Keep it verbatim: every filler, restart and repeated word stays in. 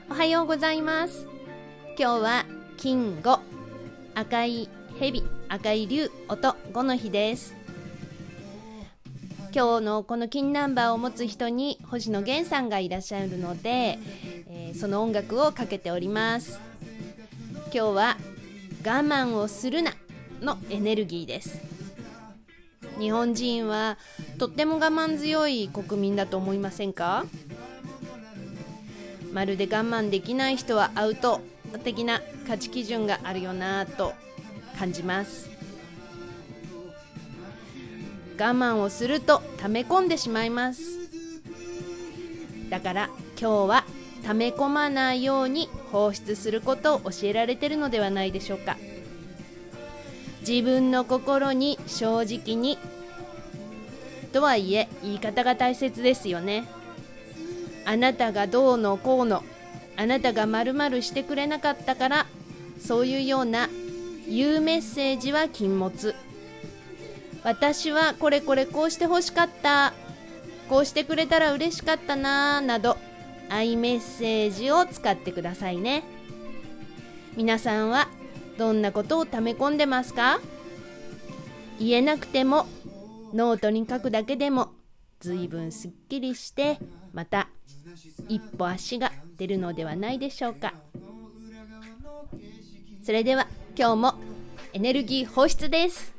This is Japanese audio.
おはようございます。今日は金ご、赤い蛇、赤い竜、音ごの日です。今日のこの金ナンバーを持つ人に星野源さんがいらっしゃるので、えー、その音楽をかけております。今日は我慢をするなのエネルギーです。日本人はとっても我慢強い国民だと思いませんか？まるで我慢できない人はアウト的な価値基準があるよなと感じます。我慢をすると溜め込んでしまいます。だから今日は溜め込まないように放出することを教えられているのではないでしょうか。自分の心に正直にとはいえ言い方が大切ですよね。あなたがどうのこうの、あなたが〇〇してくれなかったから、そういうような言うメッセージは禁物。私はこれこれこうしてほしかった、こうしてくれたら嬉しかったななど愛メッセージを使ってくださいね。皆さんはどんなことを溜め込んでますか？言えなくてもノートに書くだけでもずいぶんすっきりして、また一歩足が出るのではないでしょうか。それでは今日もエネルギー放出です。